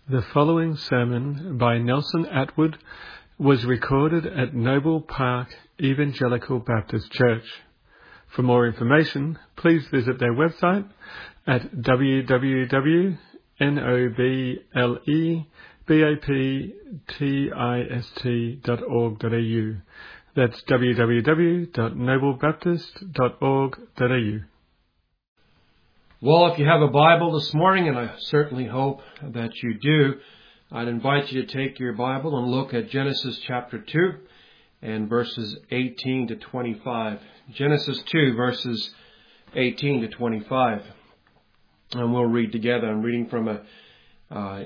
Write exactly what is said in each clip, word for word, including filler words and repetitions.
The following sermon by Nelson Atwood was recorded at Noble Park Evangelical Baptist Church. For more information, please visit their website at w w w dot noblebaptist dot org dot a u. That's w w w dot noble baptist dot org dot a u. Well, if you have a Bible this morning, and I certainly hope that you do, I'd invite you to take your Bible and look at Genesis chapter two and verses eighteen to twenty-five. Genesis two, verses eighteen to twenty-five. And we'll read together. I'm reading from a uh,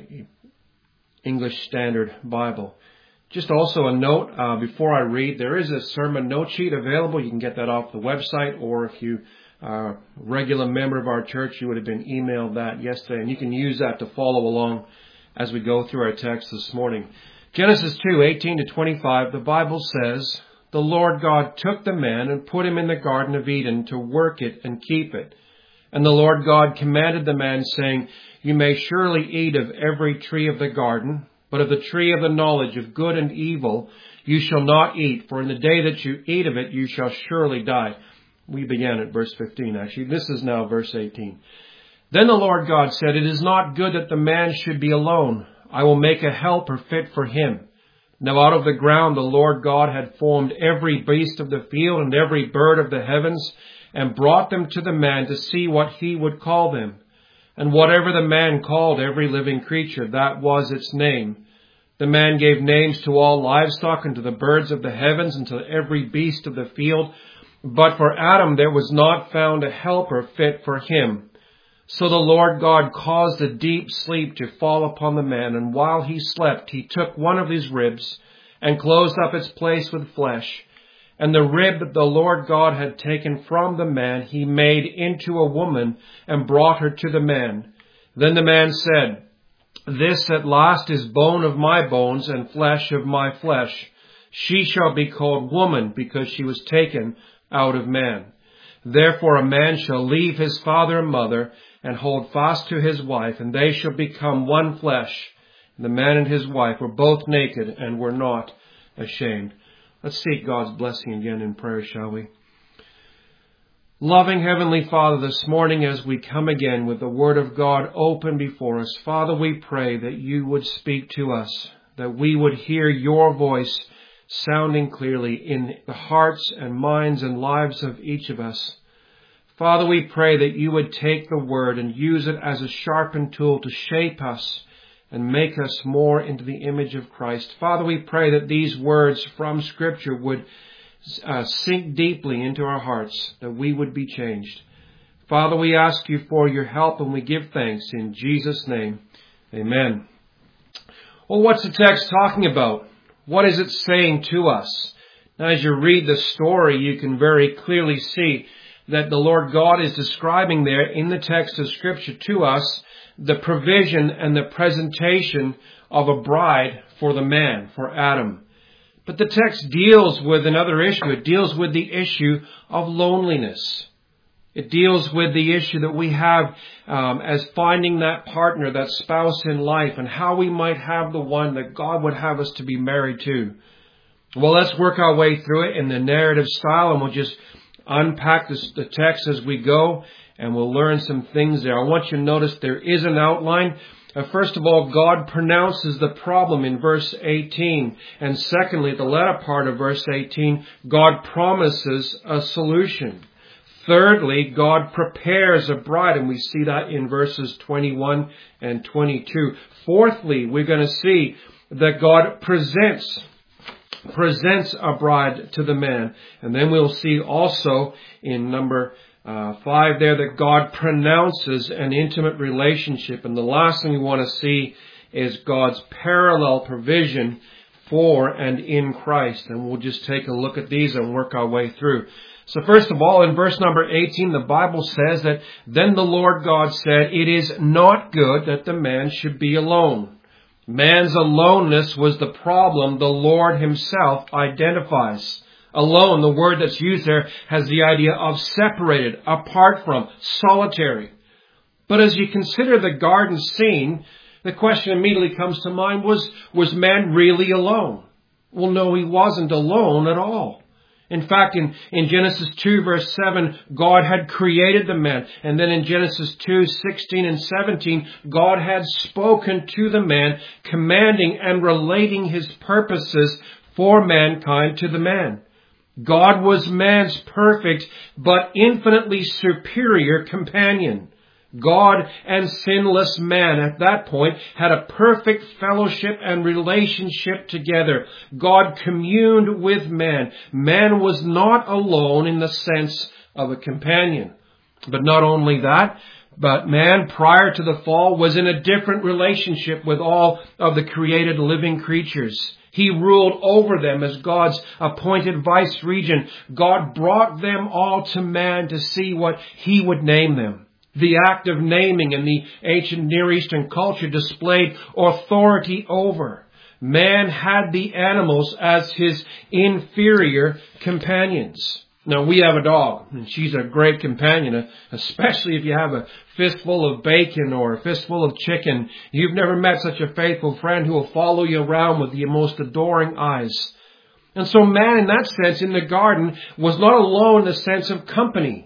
English Standard Bible. Just also a note, uh, before I read, there is a sermon note sheet available. You can get that off the website, or if you are a regular member of our church, you would have been emailed that yesterday, and you can use that to follow along as we go through our text this morning. Genesis two, eighteen to twenty-five, the Bible says, "The Lord God took the man and put him in the Garden of Eden to work it and keep it. And the Lord God commanded the man, saying, You may surely eat of every tree of the garden, but of the tree of the knowledge of good and evil you shall not eat, for in the day that you eat of it you shall surely die." We began at verse fifteen, actually. This is now verse eighteen. "Then the Lord God said, It is not good that the man should be alone. I will make a helper fit for him. Now out of the ground the Lord God had formed every beast of the field and every bird of the heavens, and brought them to the man to see what he would call them. And whatever the man called every living creature, that was its name. The man gave names to all livestock and to the birds of the heavens and to every beast of the field. But for Adam there was not found a helper fit for him. So the Lord God caused a deep sleep to fall upon the man, and while he slept he took one of his ribs and closed up its place with flesh. And the rib that the Lord God had taken from the man he made into a woman and brought her to the man. Then the man said, This at last is bone of my bones and flesh of my flesh. She shall be called woman, because she was taken out of man. Therefore a man shall leave his father and mother and hold fast to his wife, and they shall become one flesh. And the man and his wife were both naked and were not ashamed." Let's seek God's blessing again in prayer, shall we? Loving Heavenly Father, this morning as we come again with the Word of God open before us, Father, we pray that you would speak to us, that we would hear your voice sounding clearly in the hearts and minds and lives of each of us. Father, we pray that you would take the Word and use it as a sharpened tool to shape us and make us more into the image of Christ. Father, we pray that these words from Scripture would uh, sink deeply into our hearts, that we would be changed. Father, we ask you for your help, and we give thanks in Jesus' name. Amen. Well, what's the text talking about? What is it saying to us? Now, as you read the story, you can very clearly see that the Lord God is describing there in the text of Scripture to us the provision and the presentation of a bride for the man, for Adam. But the text deals with another issue. It deals with the issue of loneliness. It deals with the issue that we have um, as finding that partner, that spouse in life, and how we might have the one that God would have us to be married to. Well, let's work our way through it in the narrative style, and we'll just unpack this, the text as we go, and we'll learn some things there. I want you to notice there is an outline. Uh, first of all, God pronounces the problem in verse eighteen. And secondly, the latter part of verse eighteen, God promises a solution. Thirdly, God prepares a bride, and we see that in verses twenty-one and twenty-two. Fourthly, we're going to see that God presents presents a bride to the man. And then we'll see also in number uh, five there that God pronounces an intimate relationship. And the last thing we want to see is God's parallel provision for and in Christ. And we'll just take a look at these and work our way through. So first of all, in verse number eighteen, the Bible says that then the Lord God said, It is not good that the man should be alone. Man's aloneness was the problem the Lord himself identifies. Alone, the word that's used there, has the idea of separated, apart from, solitary. But as you consider the garden scene, The question immediately comes to mind, was, was man really alone? Well, no, he wasn't alone at all. In fact, in, in Genesis two, verse seven, God had created the man. And then in Genesis two, sixteen and seventeen, God had spoken to the man, commanding and relating his purposes for mankind to the man. God was man's perfect but infinitely superior companion. God and sinless man at that point had a perfect fellowship and relationship together. God communed with man. Man was not alone in the sense of a companion. But not only that, but man prior to the fall was in a different relationship with all of the created living creatures. He ruled over them as God's appointed vice regent. God brought them all to man to see what he would name them. The act of naming in the ancient Near Eastern culture displayed authority over. Man had the animals as his inferior companions. Now, we have a dog, and she's a great companion, especially if you have a fistful of bacon or a fistful of chicken. You've never met such a faithful friend who will follow you around with the most adoring eyes. And so man, in that sense, in the garden, was not alone in the sense of company.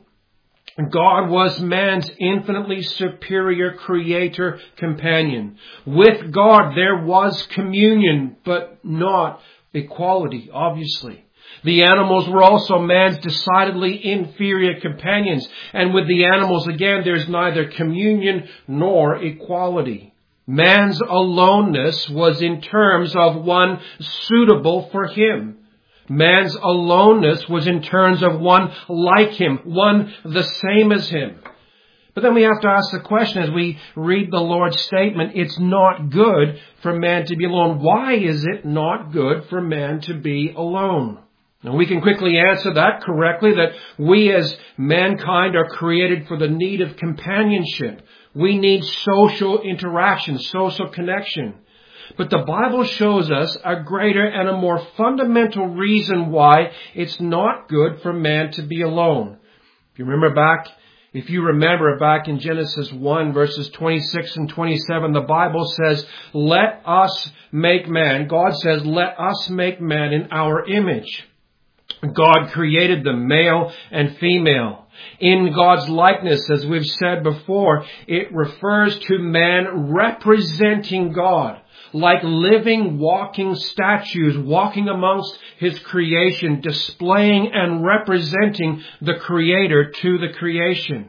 God was man's infinitely superior creator companion. With God there was communion, but not equality, obviously. The animals were also man's decidedly inferior companions. And with the animals, again, there's neither communion nor equality. Man's aloneness was in terms of one suitable for him. Man's aloneness was in terms of one like him, one the same as him. But then we have to ask the question as we read the Lord's statement, it's not good for man to be alone. Why is it not good for man to be alone? And we can quickly answer that correctly, that we as mankind are created for the need of companionship. We need social interaction, social connection. But the Bible shows us a greater and a more fundamental reason why it's not good for man to be alone. If you remember back, if you remember back in Genesis one, verses twenty-six and twenty-seven, the Bible says, let us make man. God says, let us make man in our image. God created them, male and female. In God's likeness, as we've said before, it refers to man representing God, like living, walking statues, walking amongst his creation, displaying and representing the Creator to the creation.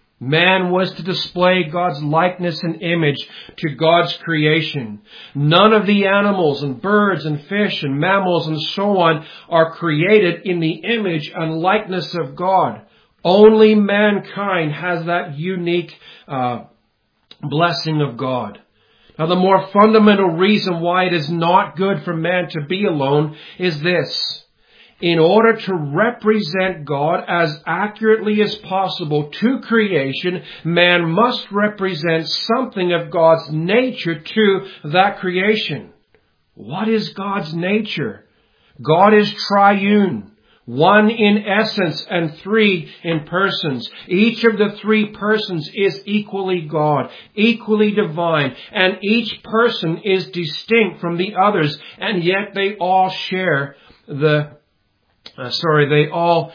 Man was to display God's likeness and image to God's creation. None of the animals and birds and fish and mammals and so on are created in the image and likeness of God. Only mankind has that unique uh, blessing of God. Now, the more fundamental reason why it is not good for man to be alone is this. In order to represent God as accurately as possible to creation, man must represent something of God's nature to that creation. What is God's nature? God is triune, one in essence and three in persons. Each of the three persons is equally God, equally divine, and each person is distinct from the others, and yet they all share the Uh, sorry, they all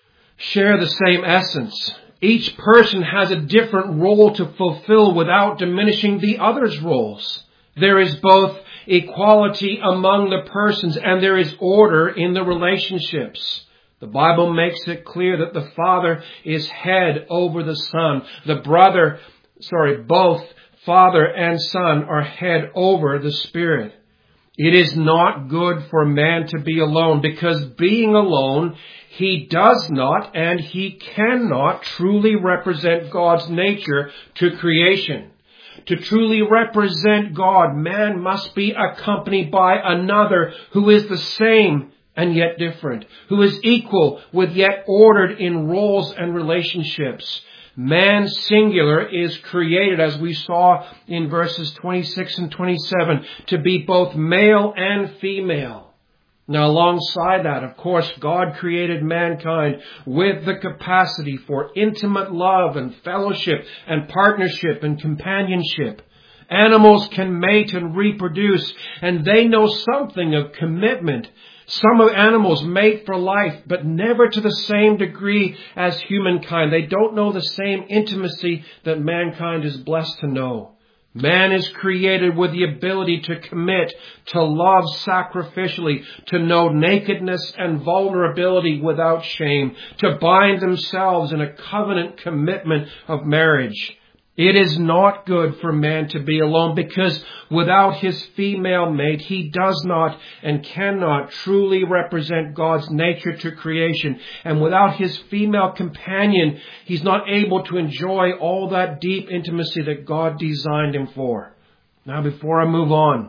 share the same essence. Each person has a different role to fulfill without diminishing the other's roles. There is both equality among the persons and there is order in the relationships. The Bible makes it clear that the Father is head over the Son. The brother, sorry, both Father and Son are head over the Spirit. It is not good for man to be alone because being alone, he does not and he cannot truly represent God's nature to creation. To truly represent God, man must be accompanied by another who is the same and yet different, who is equal with yet ordered in roles and relationships. Man singular is created, as we saw in verses twenty-six and twenty-seven, to be both male and female. Now, alongside that, of course, God created mankind with the capacity for intimate love and fellowship and partnership and companionship. Animals can mate and reproduce, and they know something of commitment. Some of animals mate for life, but never to the same degree as humankind. They don't know the same intimacy that mankind is blessed to know. Man is created with the ability to commit, to love sacrificially, to know nakedness and vulnerability without shame, to bind themselves in a covenant commitment of marriage. It is not good for man to be alone, because without his female mate, he does not and cannot truly represent God's nature to creation. And without his female companion, he's not able to enjoy all that deep intimacy that God designed him for. Now, before I move on,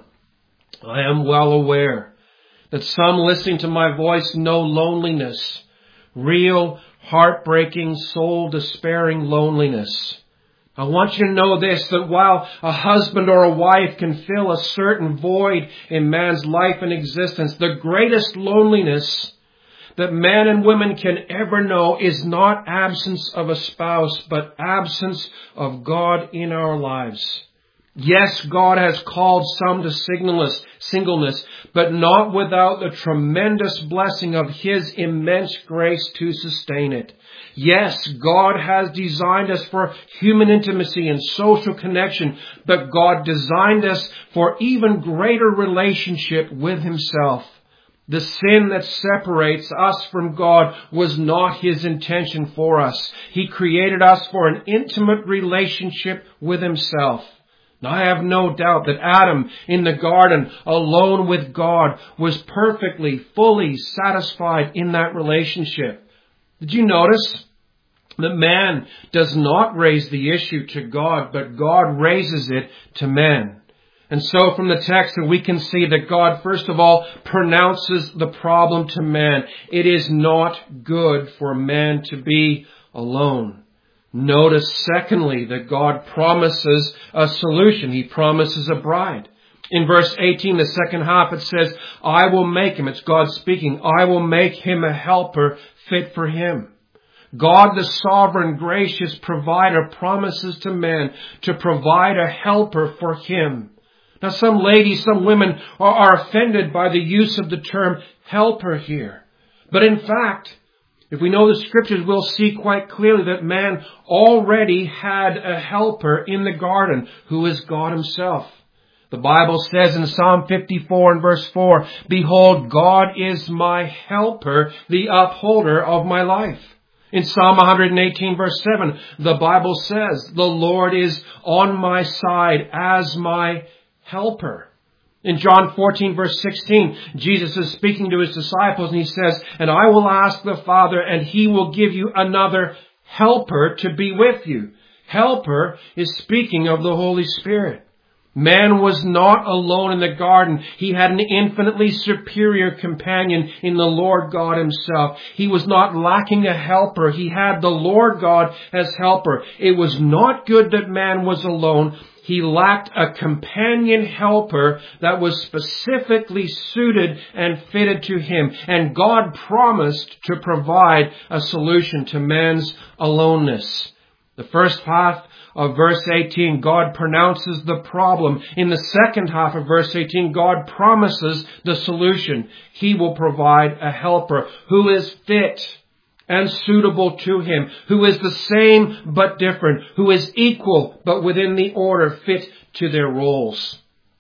I am well aware that some listening to my voice know loneliness, real, heartbreaking, soul-despairing loneliness. I want you to know this, that while a husband or a wife can fill a certain void in man's life and existence, the greatest loneliness that man and women can ever know is not absence of a spouse, but absence of God in our lives. Yes, God has called some to singleness, singleness, but not without the tremendous blessing of His immense grace to sustain it. Yes, God has designed us for human intimacy and social connection, but God designed us for even greater relationship with Himself. The sin that separates us from God was not His intention for us. He created us for an intimate relationship with Himself. Now, I have no doubt that Adam in the garden, alone with God, was perfectly, fully satisfied in that relationship. Did you notice that man does not raise the issue to God, but God raises it to man? And so from the text we can see that God, first of all, pronounces the problem to man. It is not good for man to be alone. Notice, secondly, that God promises a solution. He promises a bride. In verse eighteen, the second half, it says, I will make him, it's God speaking, I will make him a helper fit for him. God, the sovereign, gracious provider, promises to man to provide a helper for him. Now, some ladies, some women are, are offended by the use of the term helper here. But in fact, if we know the Scriptures, we'll see quite clearly that man already had a helper in the garden, who is God Himself. The Bible says in Psalm fifty-four and verse four, Behold, God is my helper, the upholder of my life. In Psalm one eighteen verse seven, the Bible says, The Lord is on my side as my helper. In John fourteen verse sixteen, Jesus is speaking to His disciples and He says, And I will ask the Father, and He will give you another helper to be with you. Helper is speaking of the Holy Spirit. Man was not alone in the garden. He had an infinitely superior companion in the Lord God Himself. He was not lacking a helper. He had the Lord God as helper. It was not good that man was alone. He lacked a companion helper that was specifically suited and fitted to him. And God promised to provide a solution to man's aloneness. The first half of verse eighteen, God pronounces the problem. In the second half of verse eighteen, God promises the solution. He will provide a helper who is fit and suitable to him, who is the same but different, who is equal but within the order, fit to their roles.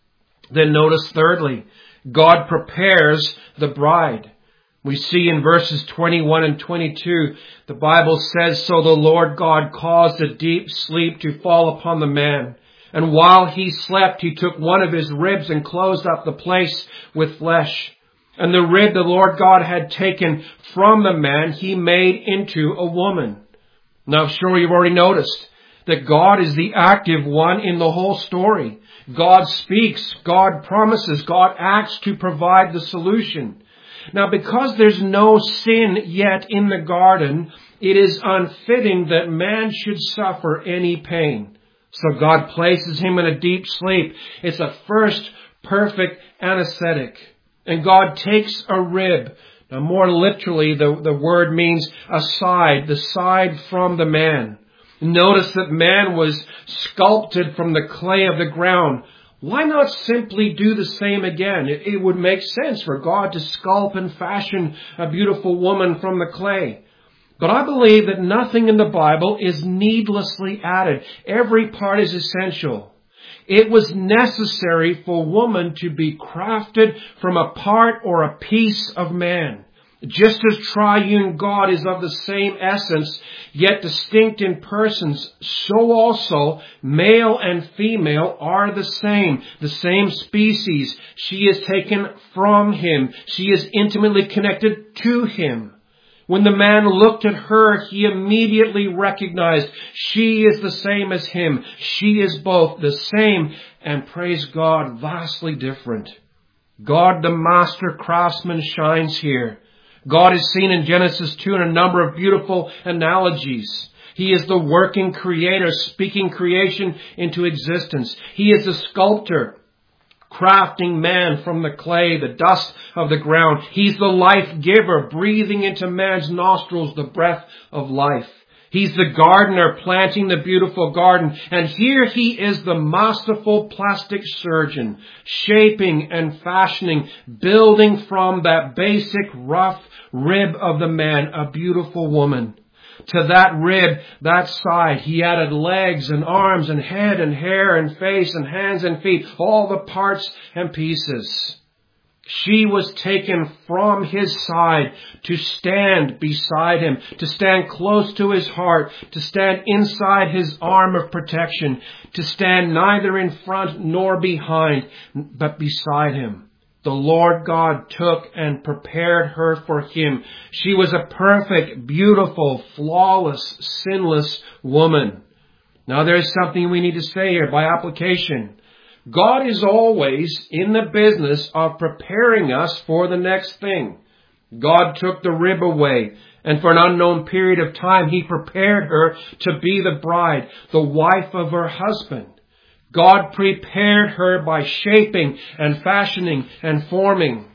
Then notice thirdly, God prepares the bride. We see in verses twenty-one and twenty-two, the Bible says, So the Lord God caused a deep sleep to fall upon the man. And while he slept, he took one of his ribs and closed up the place with flesh. And the rib the Lord God had taken from the man, He made into a woman. Now, I'm sure you've already noticed that God is the active one in the whole story. God speaks, God promises, God acts to provide the solution. Now, because there's no sin yet in the garden, it is unfitting that man should suffer any pain. So God places him in a deep sleep. It's a first perfect anesthetic. And God takes a rib. Now, more literally, the, the word means a side, the side from the man. Notice that man was sculpted from the clay of the ground. Why not simply do the same again? It, it would make sense for God to sculpt and fashion a beautiful woman from the clay. But I believe that nothing in the Bible is needlessly added. Every part is essential. It was necessary for woman to be crafted from a part or a piece of man. Just as triune God is of the same essence, yet distinct in persons, so also male and female are the same, the same species. She is taken from him. She is intimately connected to him. When the man looked at her, he immediately recognized she is the same as him. She is both the same and, praise God, vastly different. God, the master craftsman, shines here. God is seen in Genesis two in a number of beautiful analogies. He is the working creator, speaking creation into existence. He is the sculptor, crafting man from the clay, the dust of the ground. He's the life giver, breathing into man's nostrils the breath of life. He's the gardener, planting the beautiful garden. And here he is the masterful plastic surgeon, shaping and fashioning, building from that basic rough rib of the man a beautiful woman. To that rib, that side, he added legs and arms and head and hair and face and hands and feet, all the parts and pieces. She was taken from his side to stand beside him, to stand close to his heart, to stand inside his arm of protection, to stand neither in front nor behind, but beside him. The Lord God took and prepared her for him. She was a perfect, beautiful, flawless, sinless woman. Now there's something we need to say here by application. God is always in the business of preparing us for the next thing. God took the rib away, and for an unknown period of time, he prepared her to be the bride, the wife of her husband. God prepared her by shaping and fashioning and forming.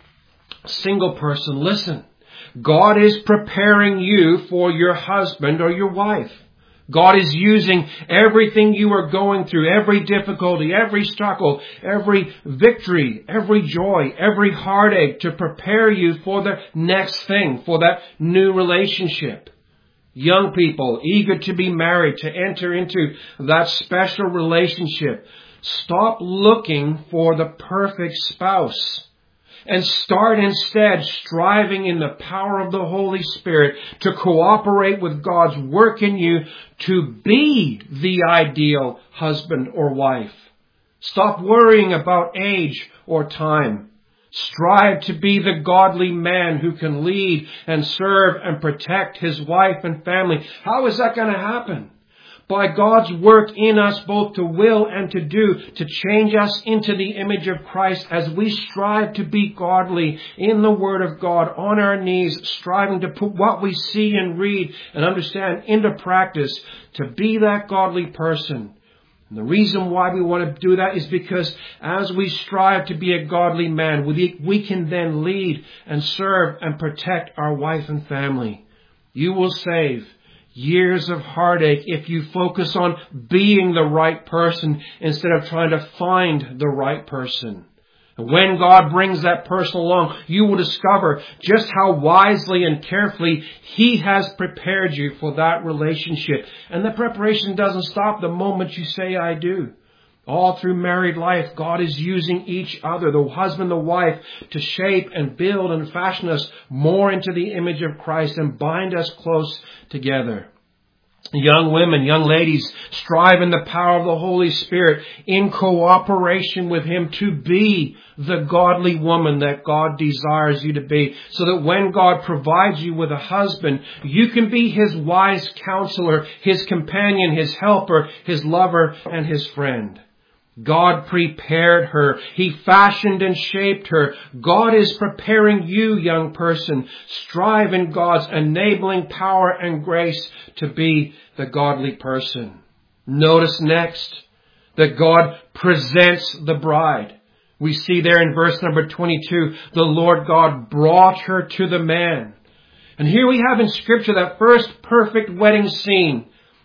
Single person, listen. God is preparing you for your husband or your wife. God is using everything you are going through, every difficulty, every struggle, every victory, every joy, every heartache to prepare you for the next thing, for that new relationship. Young people eager to be married, to enter into that special relationship. Stop looking for the perfect spouse and start instead striving in the power of the Holy Spirit to cooperate with God's work in you to be the ideal husband or wife. Stop worrying about age or time. Strive to be the godly man who can lead and serve and protect his wife and family. How is that going to happen? By God's work in us both to will and to do, to change us into the image of Christ as we strive to be godly in the Word of God, on our knees, striving to put what we see and read and understand into practice, to be that godly person. And the reason why we want to do that is because as we strive to be a godly man, we, we can then lead and serve and protect our wife and family. You will save years of heartache if you focus on being the right person instead of trying to find the right person. And when God brings that person along, you will discover just how wisely and carefully He has prepared you for that relationship. And the preparation doesn't stop the moment you say, I do. All through married life, God is using each other, the husband, the wife, to shape and build and fashion us more into the image of Christ and bind us close together. Young women, young ladies, strive in the power of the Holy Spirit in cooperation with Him to be the godly woman that God desires you to be, so that when God provides you with a husband, you can be His wise counselor, His companion, His helper, His lover, and His friend. God prepared her. He fashioned and shaped her. God is preparing you, young person. Strive in God's enabling power and grace to be the godly person. Notice next that God presents the bride. We see there in verse number twenty-two, the Lord God brought her to the man. And here we have in Scripture that first perfect wedding scene.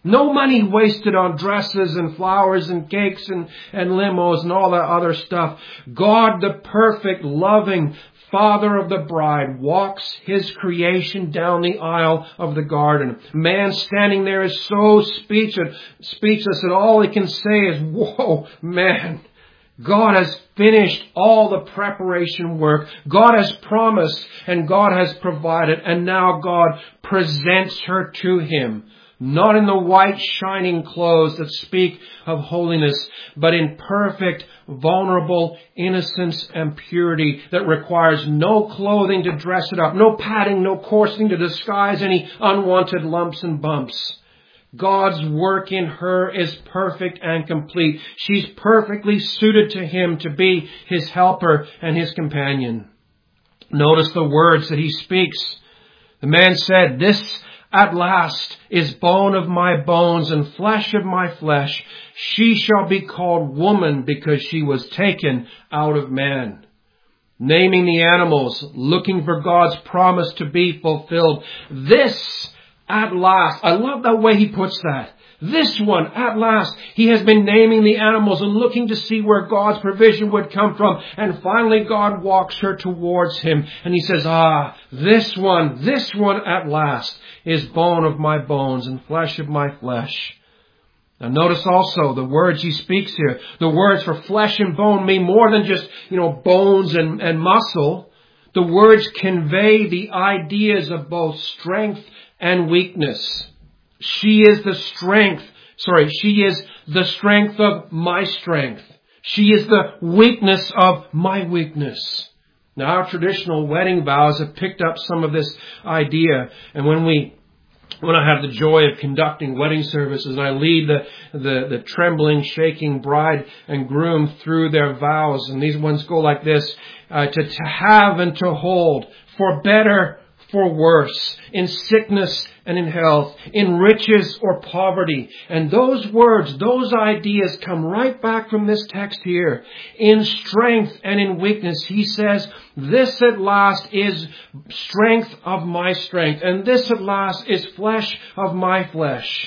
No money wasted on dresses and flowers and cakes and, and limos and all that other stuff. God, the perfect, loving Father of the bride, walks His creation down the aisle of the garden. Man standing there is so speechless, speechless that all he can say is, whoa, man. God has finished all the preparation work. God has promised and God has provided. And now God presents her to him. Not in the white shining clothes that speak of holiness, but in perfect, vulnerable innocence and purity that requires no clothing to dress it up, no padding, no corseting to disguise any unwanted lumps and bumps. God's work in her is perfect and complete. She's perfectly suited to him to be his helper and his companion. Notice the words that he speaks. The man said, "This at last is bone of my bones and flesh of my flesh. She shall be called woman because she was taken out of man." Naming the animals, looking for God's promise to be fulfilled. This at last. I love the way he puts that. This one, at last. He has been naming the animals and looking to see where God's provision would come from. And finally God walks her towards him. And he says, ah, this one, this one at last is bone of my bones and flesh of my flesh. Now notice also the words he speaks here. The words for flesh and bone mean more than just, you know, bones and, and muscle. The words convey the ideas of both strength and weakness. She is the strength, sorry, she is the strength of my strength. She is the weakness of my weakness. Now our traditional wedding vows have picked up some of this idea. And when we, when I have the joy of conducting wedding services and I lead the, the, the trembling, shaking bride and groom through their vows, and these ones go like this, uh, to, to have and to hold, for better, for worse, in sickness and in health, in riches or poverty. And those words, those ideas come right back from this text here. In strength and in weakness, he says, this at last is strength of my strength, and this at last is flesh of my flesh.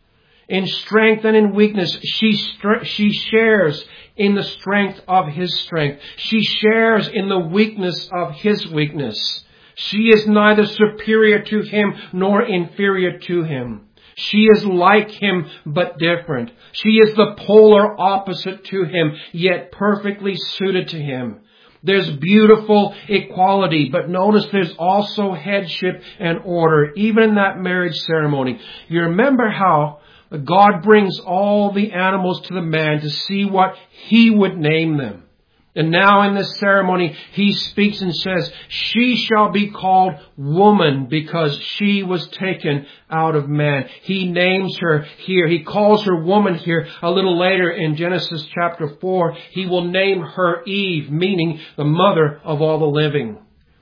In strength and in weakness, she she shares in the strength of his strength. She shares in the weakness of his weakness. She is neither superior to him nor inferior to him. She is like him but different. She is the polar opposite to him, yet perfectly suited to him. There's beautiful equality, but notice there's also headship and order, even in that marriage ceremony. You remember how God brings all the animals to the man to see what he would name them. And now in this ceremony, he speaks and says, she shall be called woman because she was taken out of man. He names her here. He calls her woman here. A little later in Genesis chapter four, he will name her Eve, meaning the mother of all the living.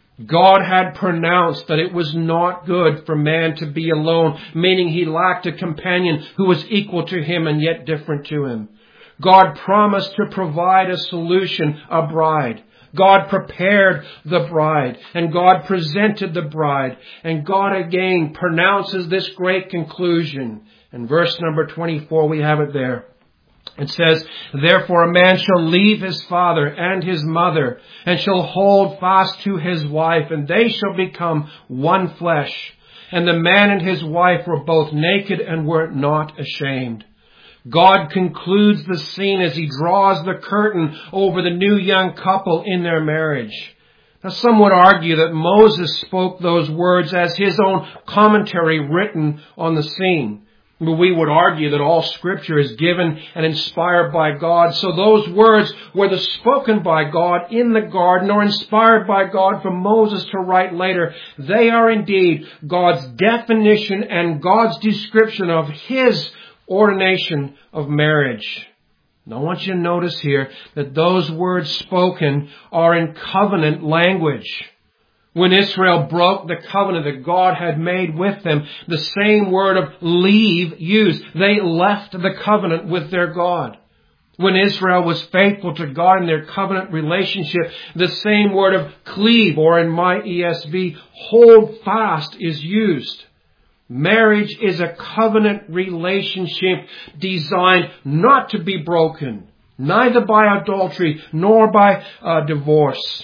God had pronounced that it was not good for man to be alone, meaning he lacked a companion who was equal to him and yet different to him. God promised to provide a solution, a bride. God prepared the bride, and God presented the bride. And God again pronounces this great conclusion. In verse number twenty-four, we have it there. It says, therefore a man shall leave his father and his mother, and shall hold fast to his wife, and they shall become one flesh. And the man and his wife were both naked and were not ashamed. God concludes the scene as he draws the curtain over the new young couple in their marriage. Now, some would argue that Moses spoke those words as his own commentary written on the scene. We would argue that all Scripture is given and inspired by God. So those words, whether spoken by God in the garden or inspired by God for Moses to write later, they are indeed God's definition and God's description of his ordination of marriage. Now I want you to notice here that those words spoken are in covenant language. When Israel broke the covenant that God had made with them, the same word of leave used. They left the covenant with their God. When Israel was faithful to God in their covenant relationship, the same word of cleave, or in my E S V, hold fast, is used. Marriage is a covenant relationship designed not to be broken, neither by adultery nor by uh, divorce.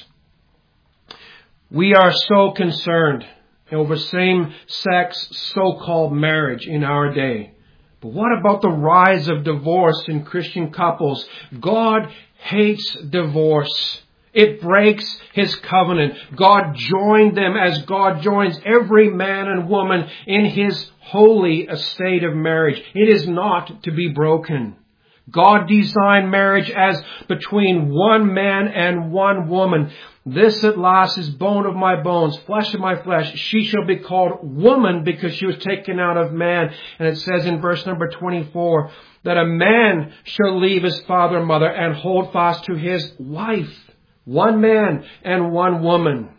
We are so concerned over same-sex so-called marriage in our day. But what about the rise of divorce in Christian couples? God hates divorce. It breaks His covenant. God joined them as God joins every man and woman in His holy estate of marriage. It is not to be broken. God designed marriage as between one man and one woman. This at last is bone of my bones, flesh of my flesh. She shall be called woman because she was taken out of man. And it says in verse number twenty-four that a man shall leave his father and mother and hold fast to his wife. One man and one woman.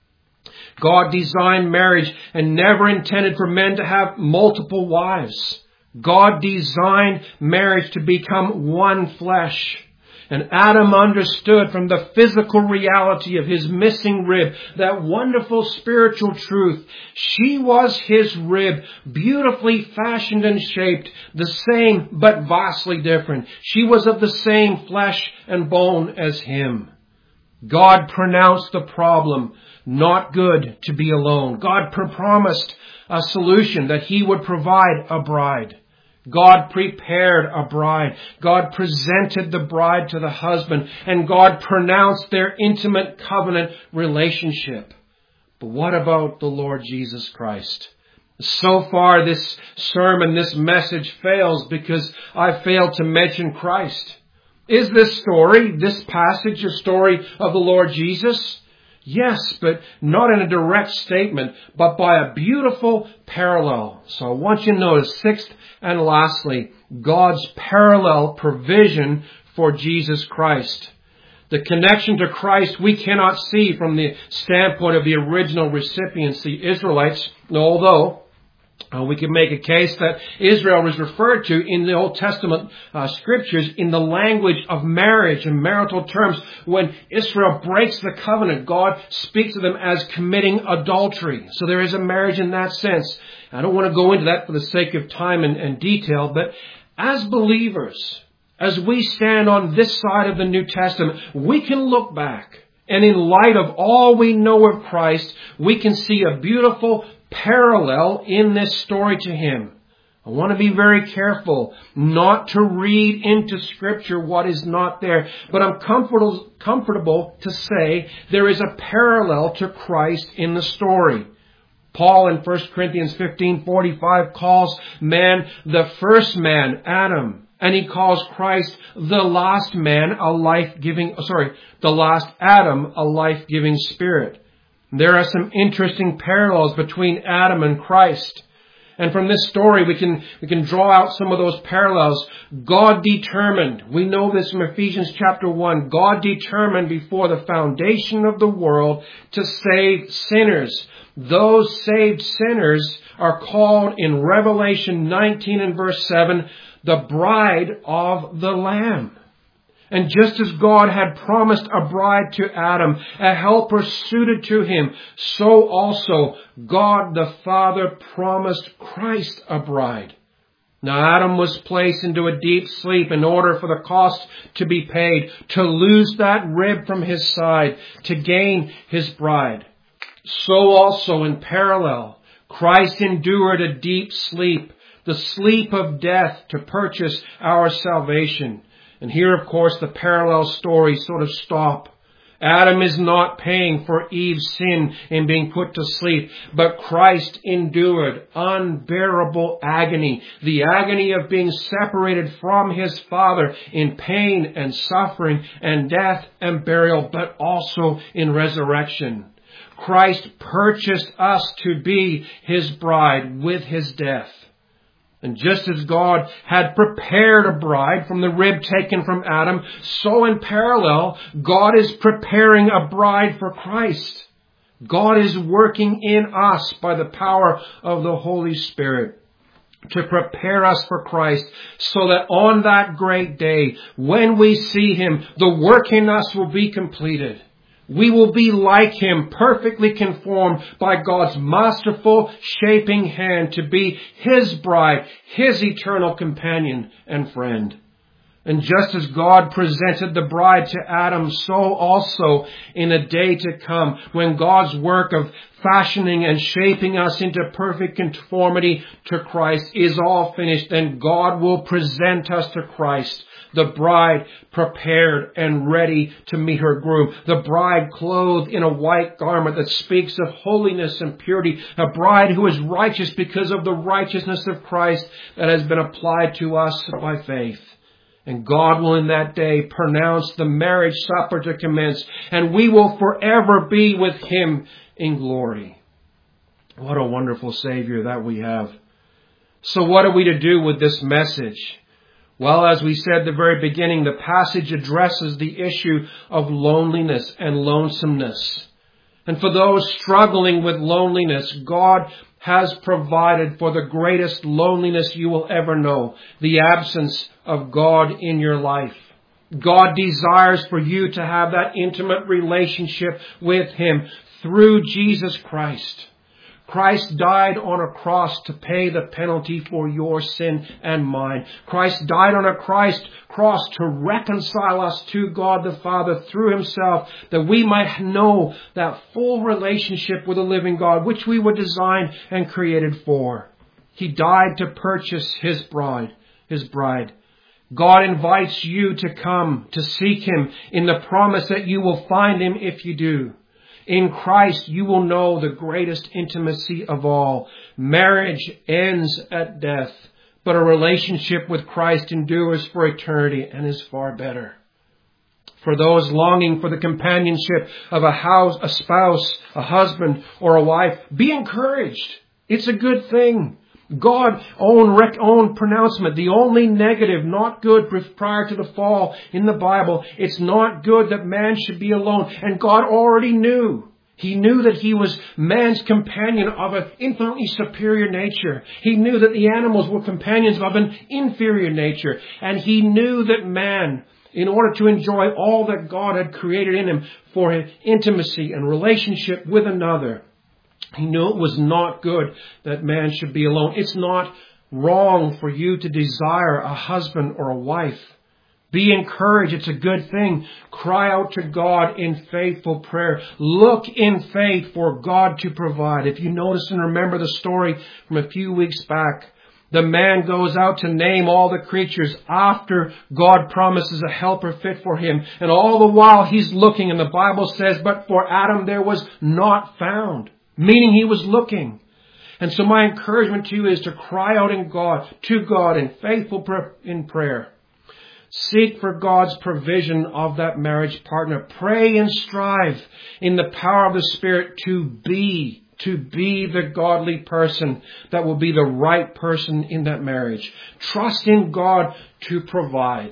God designed marriage and never intended for men to have multiple wives. God designed marriage to become one flesh. And Adam understood from the physical reality of his missing rib that wonderful spiritual truth. She was his rib, beautifully fashioned and shaped, the same but vastly different. She was of the same flesh and bone as him. God pronounced the problem not good to be alone. God promised a solution that He would provide a bride. God prepared a bride. God presented the bride to the husband, and God pronounced their intimate covenant relationship. But what about the Lord Jesus Christ? So far this sermon, this message fails because I failed to mention Christ. Is this story, this passage, a story of the Lord Jesus? Yes, but not in a direct statement, but by a beautiful parallel. So I want you to notice, sixth and lastly, God's parallel provision for Jesus Christ. The connection to Christ we cannot see from the standpoint of the original recipients, the Israelites, although Uh, we can make a case that Israel was referred to in the Old Testament uh, scriptures in the language of marriage and marital terms. When Israel breaks the covenant, God speaks to them as committing adultery. So there is a marriage in that sense. I don't want to go into that for the sake of time and, and detail, but as believers, as we stand on this side of the New Testament, we can look back, and in light of all we know of Christ, we can see a beautiful parallel in this story to Him. I want to be very careful not to read into Scripture what is not there, but I'm comfortable, comfortable to say there is a parallel to Christ in the story. Paul in First Corinthians fifteen forty-five calls man the first man, Adam. And he calls Christ the last man, a life-giving, sorry, the last Adam, a life-giving spirit. There are some interesting parallels between Adam and Christ. And from this story, we can, we can draw out some of those parallels. God determined, we know this from Ephesians chapter one, God determined before the foundation of the world to save sinners. Those saved sinners are called in Revelation nineteen and verse seven, the bride of the Lamb. And just as God had promised a bride to Adam, a helper suited to him, so also God the Father promised Christ a bride. Now Adam was placed into a deep sleep in order for the cost to be paid, to lose that rib from his side, to gain his bride. So also in parallel, Christ endured a deep sleep, the sleep of death, to purchase our salvation. And here, of course, the parallel stories sort of stop. Adam is not paying for Eve's sin in being put to sleep, but Christ endured unbearable agony, the agony of being separated from His Father in pain and suffering and death and burial, but also in resurrection. Christ purchased us to be His bride with His death. And just as God had prepared a bride from the rib taken from Adam, so in parallel, God is preparing a bride for Christ. God is working in us by the power of the Holy Spirit to prepare us for Christ, so that on that great day, when we see Him, the work in us will be completed. We will be like Him, perfectly conformed by God's masterful shaping hand to be His bride, His eternal companion and friend. And just as God presented the bride to Adam, so also in a day to come, when God's work of fashioning and shaping us into perfect conformity to Christ is all finished, then God will present us to Christ, the bride prepared and ready to meet her groom, the bride clothed in a white garment that speaks of holiness and purity, a bride who is righteous because of the righteousness of Christ that has been applied to us by faith. And God will in that day pronounce the marriage supper to commence, and we will forever be with Him in glory. What a wonderful Savior that we have. So what are we to do with this message? Well, as we said at the very beginning, the passage addresses the issue of loneliness and lonesomeness. And for those struggling with loneliness, God has provided for the greatest loneliness you will ever know, the absence of God in your life. God desires for you to have that intimate relationship with Him through Jesus Christ. Christ died on a cross to pay the penalty for your sin and mine. Christ died on a Christ cross to reconcile us to God the Father through Himself, that we might know that full relationship with the living God, which we were designed and created for. He died to purchase His bride, His bride. God invites you to come, to seek Him in the promise that you will find Him if you do. In Christ, you will know the greatest intimacy of all. Marriage ends at death, but a relationship with Christ endures for eternity and is far better. For those longing for the companionship of a house, a spouse, a husband, or a wife, be encouraged. It's a good thing. God's own, rec- own pronouncement, the only negative, not good prior to the fall in the Bible, it's not good that man should be alone. And God already knew. He knew that he was man's companion of an infinitely superior nature. He knew that the animals were companions of an inferior nature. And He knew that man, in order to enjoy all that God had created in him for his intimacy and relationship with another, He knew it was not good that man should be alone. It's not wrong for you to desire a husband or a wife. Be encouraged. It's a good thing. Cry out to God in faithful prayer. Look in faith for God to provide. If you notice and remember the story from a few weeks back, the man goes out to name all the creatures after God promises a helper fit for him. And all the while he's looking, and the Bible says, but for Adam there was not found. Meaning he was looking. And so my encouragement to you is to cry out in God, to God in faithful pr- in prayer. Seek for God's provision of that marriage partner. Pray and strive in the power of the Spirit to be, to be the godly person that will be the right person in that marriage. Trust in God to provide.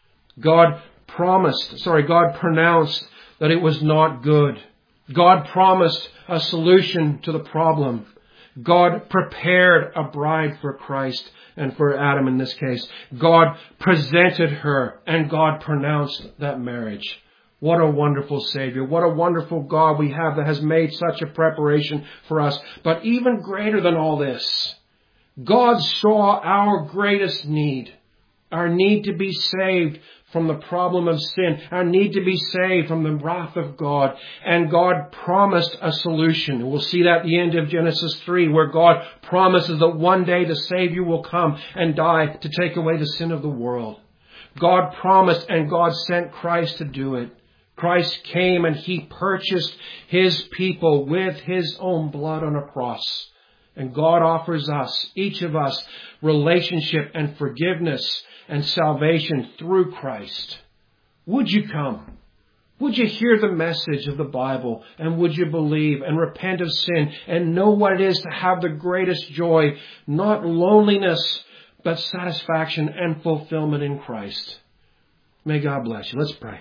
God promised, sorry, God pronounced that it was not good. God promised a solution to the problem. God prepared a bride for Christ and for Adam in this case. God presented her and God pronounced that marriage. What a wonderful Savior. What a wonderful God we have that has made such a preparation for us. But even greater than all this, God saw our greatest need, our need to be saved from the problem of sin, our need to be saved from the wrath of God. And God promised a solution. We'll see that at the end of Genesis three, where God promises that one day the Savior will come and die to take away the sin of the world. God promised and God sent Christ to do it. Christ came and He purchased His people with His own blood on a cross. And God offers us, each of us, relationship and forgiveness and salvation through Christ. Would you come? Would you hear the message of the Bible? And would you believe and repent of sin and know what it is to have the greatest joy, not loneliness, but satisfaction and fulfillment in Christ? May God bless you. Let's pray.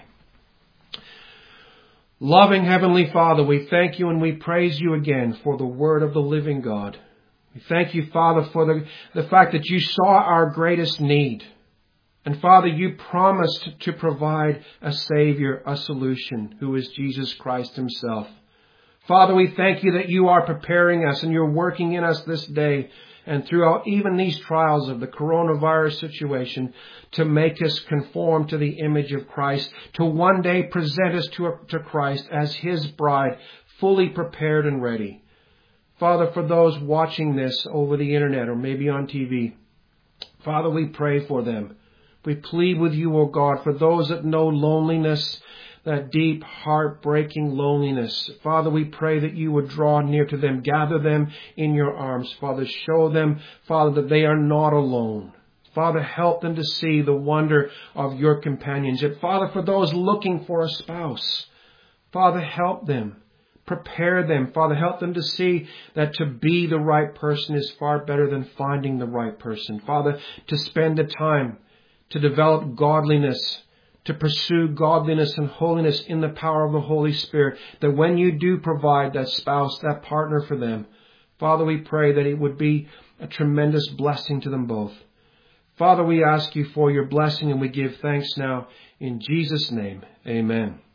Loving Heavenly Father, we thank You and we praise You again for the word of the living God. We thank You, Father, for the, the fact that You saw our greatest need. And Father, you promised to provide a Savior, a solution, who is Jesus Christ himself. Father, we thank you that you are preparing us and you're working in us this day and throughout even these trials of the coronavirus situation to make us conform to the image of Christ, to one day present us to, to Christ as his bride, fully prepared and ready. Father, for those watching this over the internet or maybe on T V, Father, we pray for them. We plead with you, O God, for those that know loneliness, that deep, heartbreaking loneliness. Father, we pray that you would draw near to them, gather them in your arms. Father, show them, Father, that they are not alone. Father, help them to see the wonder of your companionship. Father, for those looking for a spouse, Father, help them. Prepare them. Father, help them to see that to be the right person is far better than finding the right person. Father, to spend the time to develop godliness, to pursue godliness and holiness in the power of the Holy Spirit, that when you do provide that spouse, that partner for them, Father, we pray that it would be a tremendous blessing to them both. Father, we ask you for your blessing and we give thanks now in Jesus' name. Amen.